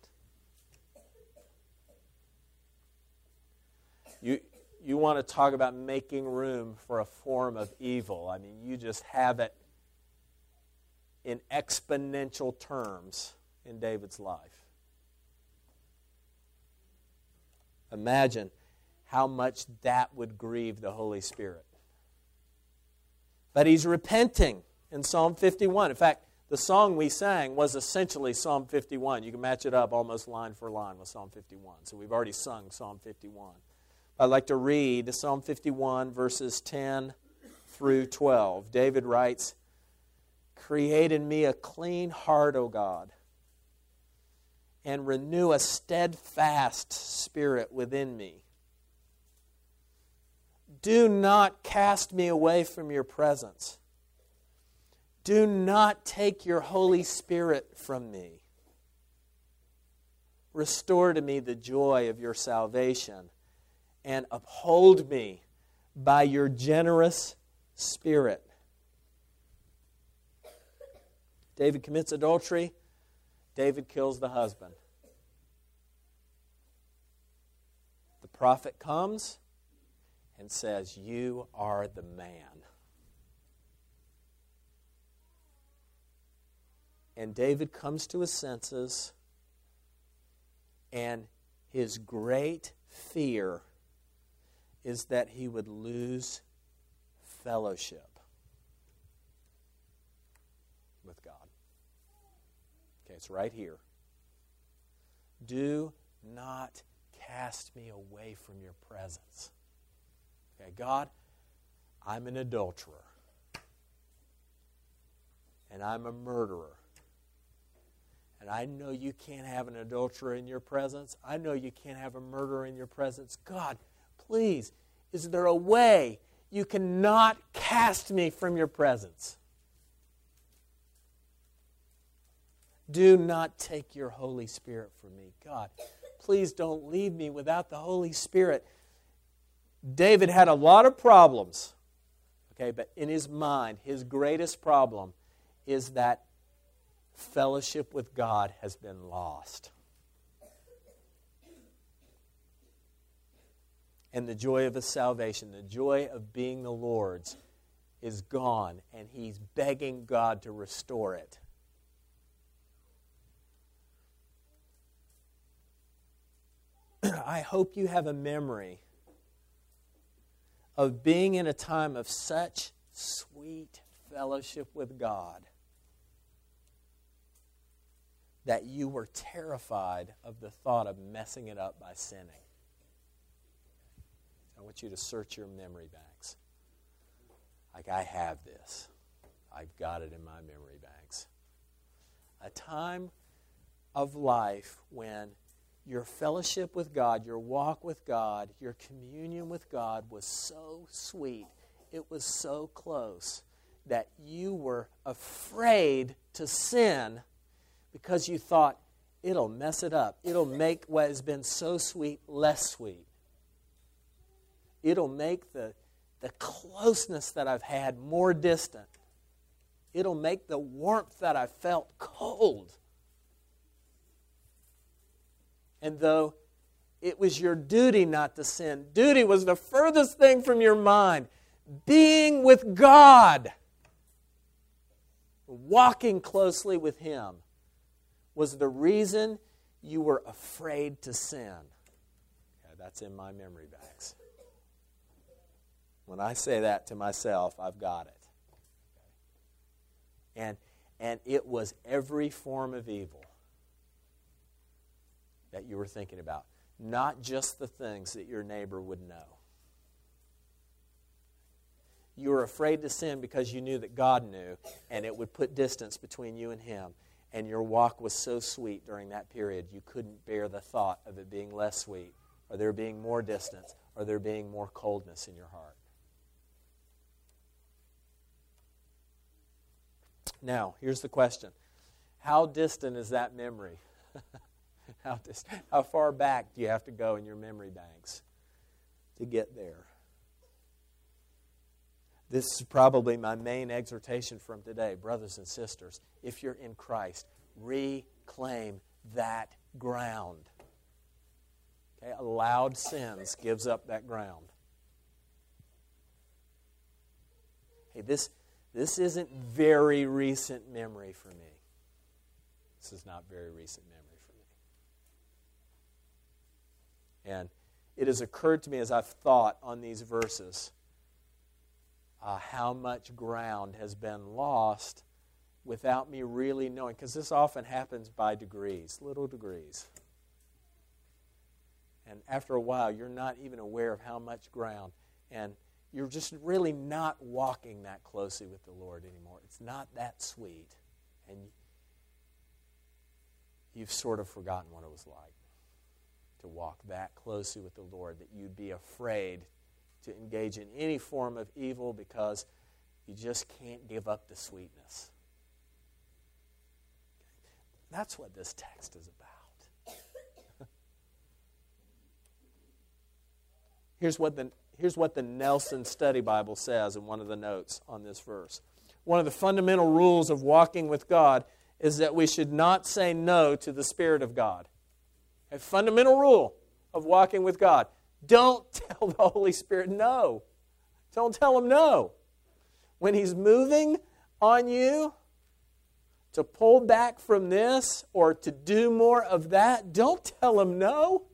You, you want to talk about making room for a form of evil. I mean, you just have it in exponential terms in David's life. Imagine how much that would grieve the Holy Spirit. But he's repenting in Psalm fifty-one. In fact, the song we sang was essentially Psalm fifty-one. You can match it up almost line for line with Psalm fifty-one. So we've already sung Psalm fifty-one. I'd like to read Psalm fifty-one, verses ten through twelve. David writes, "Create in me a clean heart, O God, and renew a steadfast spirit within me. Do not cast me away from your presence. Do not take your Holy Spirit from me. Restore to me the joy of your salvation and uphold me by your generous spirit." David commits adultery. David kills the husband. The prophet comes and says, "You are the man." And David comes to his senses, and his great fear is that he would lose fellowship with God. Okay, it's right here. Do not cast me away from your presence. Okay, God, I'm an adulterer. And I'm a murderer. And I know you can't have an adulterer in your presence. I know you can't have a murderer in your presence. God, please, is there a way you cannot cast me from your presence? Do not take your Holy Spirit from me. God, please don't leave me without the Holy Spirit. David had a lot of problems. Okay, but in his mind, his greatest problem is that fellowship with God has been lost. And the joy of his salvation, the joy of being the Lord's, is gone, and he's begging God to restore it. I hope you have a memory of being in a time of such sweet fellowship with God that you were terrified of the thought of messing it up by sinning. I want you to search your memory banks. Like, I have this. I've got it in my memory banks. A time of life when your fellowship with God, your walk with God, your communion with God was so sweet, it was so close, that you were afraid to sin because you thought, it'll mess it up. It'll make what has been so sweet less sweet. It'll make the, the closeness that I've had more distant. It'll make the warmth that I felt cold. And though it was your duty not to sin, duty was the furthest thing from your mind. Being with God, walking closely with Him, was the reason you were afraid to sin. Okay, that's in my memory banks. When I say that to myself, I've got it. And, and it was every form of evil that you were thinking about, not just the things that your neighbor would know. You were afraid to sin because you knew that God knew, and it would put distance between you and Him. And your walk was so sweet during that period, you couldn't bear the thought of it being less sweet, or there being more distance, or there being more coldness in your heart. Now, here's the question. How distant is that memory? How, dis- how far back do you have to go in your memory banks to get there? This is probably my main exhortation from today, brothers and sisters. If you're in Christ, reclaim that ground. Okay, allowed sins gives up that ground. Hey, this, this isn't very recent memory for me. This is not very recent memory for me. And it has occurred to me as I've thought on these verses uh, how much ground has been lost without me really knowing. Because this often happens by degrees, little degrees. And after a while, you're not even aware of how much ground. And you're just really not walking that closely with the Lord anymore. It's not that sweet. And you've sort of forgotten what it was like to walk that closely with the Lord, that you'd be afraid to engage in any form of evil because you just can't give up the sweetness. That's what this text is about. Here's what the Here's what the Nelson Study Bible says in one of the notes on this verse. One of the fundamental rules of walking with God is that we should not say no to the Spirit of God. A fundamental rule of walking with God. Don't tell the Holy Spirit no. Don't tell Him no. When He's moving on you, to pull back from this or to do more of that, don't tell him no.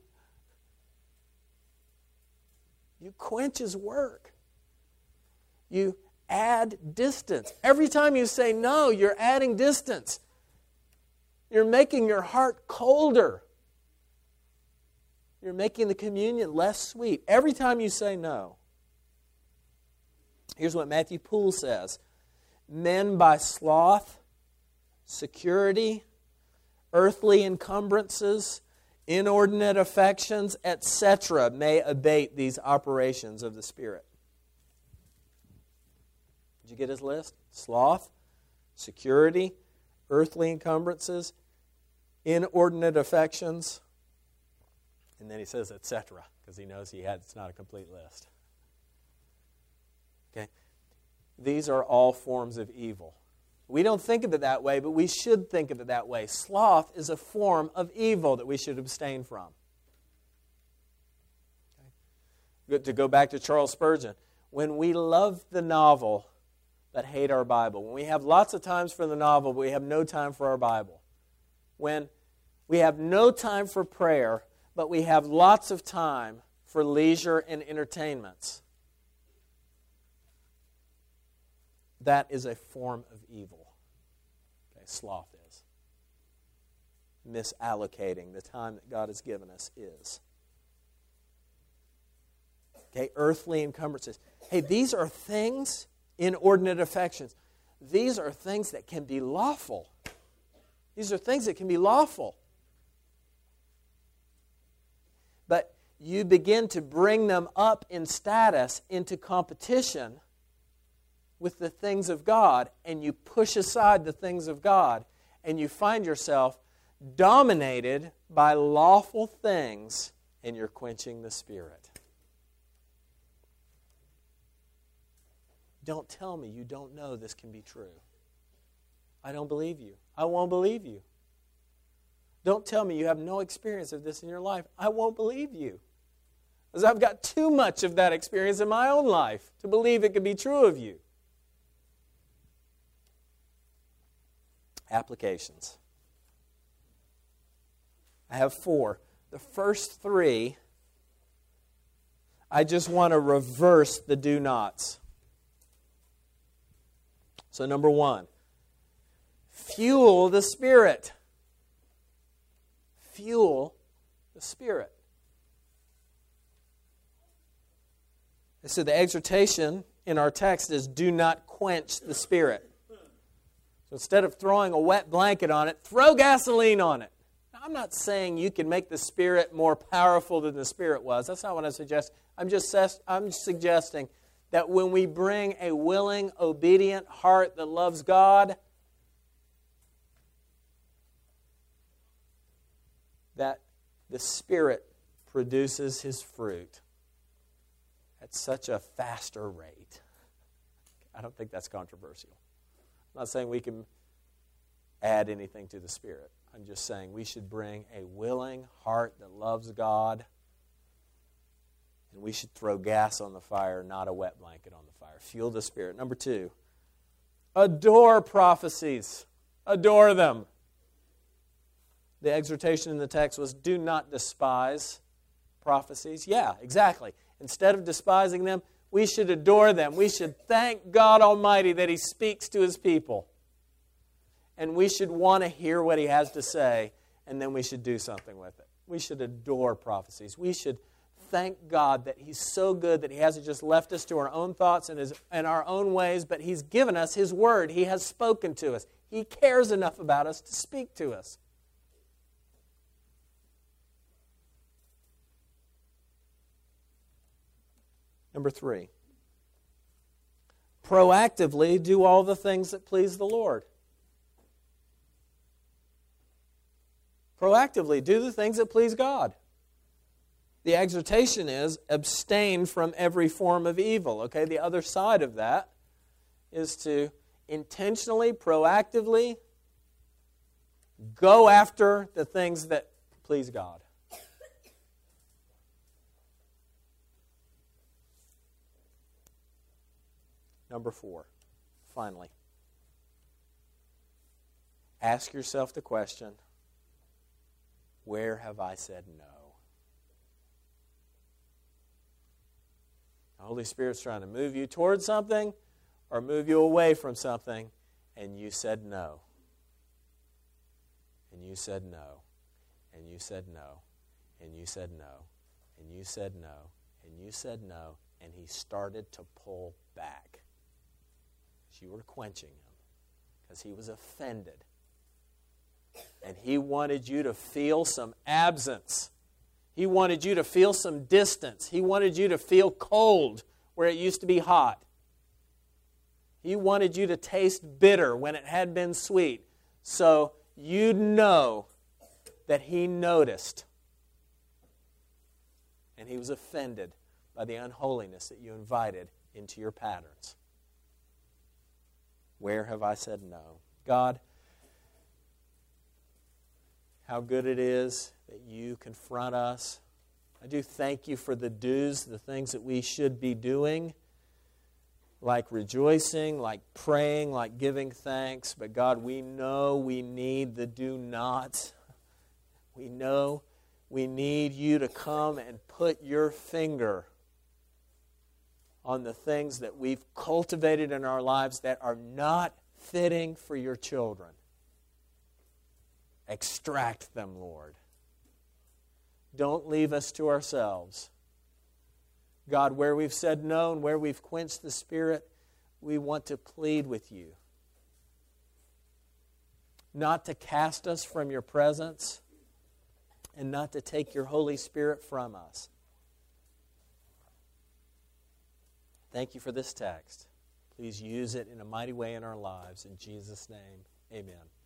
You quench his work. You add distance. Every time you say no, you're adding distance. You're making your heart colder. You're making the communion less sweet. Every time you say no. Here's what Matthew Poole says. Men by sloth, security, earthly encumbrances, inordinate affections, et cetera may abate these operations of the Spirit. Did you get his list? Sloth, security, earthly encumbrances, inordinate affections, and then he says et cetera because he knows he had it's not a complete list. Okay? These are all forms of evil. We don't think of it that way, but we should think of it that way. Sloth is a form of evil that we should abstain from. Okay. To go back to Charles Spurgeon, when we love the novel but hate our Bible, when we have lots of times for the novel but we have no time for our Bible, when we have no time for prayer but we have lots of time for leisure and entertainments, that is a form of evil. Okay, sloth is. Misallocating the time that God has given us is. Okay, earthly encumbrances. Hey, these are things, inordinate affections. These are things that can be lawful. These are things that can be lawful. But you begin to bring them up in status into competition with the things of God, and you push aside the things of God, and you find yourself dominated by lawful things, and you're quenching the Spirit. Don't tell me you don't know this can be true. I don't believe you. I won't believe you. Don't tell me you have no experience of this in your life. I won't believe you. Because I've got too much of that experience in my own life to believe it could be true of you. Applications. I have four. The first three, I just want to reverse the do nots. So number one, fuel the Spirit. Fuel the Spirit. So the exhortation in our text is do not quench the Spirit. So instead of throwing a wet blanket on it, throw gasoline on it. Now, I'm not saying you can make the Spirit more powerful than the Spirit was. That's not what I suggest. I'm just I'm suggesting that when we bring a willing, obedient heart that loves God, that the Spirit produces His fruit at such a faster rate. I don't think that's controversial. I'm not saying we can add anything to the Spirit. I'm just saying we should bring a willing heart that loves God, and we should throw gas on the fire, not a wet blanket on the fire. Fuel the Spirit. Number two, adore prophecies. Adore them. The exhortation in the text was do not despise prophecies. Yeah, exactly. Instead of despising them, we should adore them. We should thank God Almighty that He speaks to His people. And we should want to hear what He has to say, and then we should do something with it. We should adore prophecies. We should thank God that He's so good that He hasn't just left us to our own thoughts and, his, and our own ways, but He's given us His Word. He has spoken to us. He cares enough about us to speak to us. Number three, proactively do all the things that please the Lord. Proactively do the things that please God. The exhortation is abstain from every form of evil. Okay, the other side of that is to intentionally, proactively go after the things that please God. Number four, finally. ask yourself the question, where have I said no? The Holy Spirit's trying to move you towards something or move you away from something, and you said no. And you said no. And you said no. And you said no. And you said no. And you said no. And he started to pull back. You were quenching him because he was offended. And he wanted you to feel some absence. He wanted you to feel some distance. He wanted you to feel cold where it used to be hot. He wanted you to taste bitter when it had been sweet. So you'd know that he noticed. And he was offended by the unholiness that you invited into your patterns. Where have I said no? God, how good it is that you confront us. I do thank you for the do's, the things that we should be doing, like rejoicing, like praying, like giving thanks. But God, we know we need the do nots. We know we need you to come and put your finger on the things that we've cultivated in our lives that are not fitting for your children. Extract them, Lord. Don't leave us to ourselves. God, where we've said no and where we've quenched the Spirit, we want to plead with you. Not to cast us from your presence and not to take your Holy Spirit from us. Thank you for this text. Please use it in a mighty way in our lives. In Jesus' name, amen.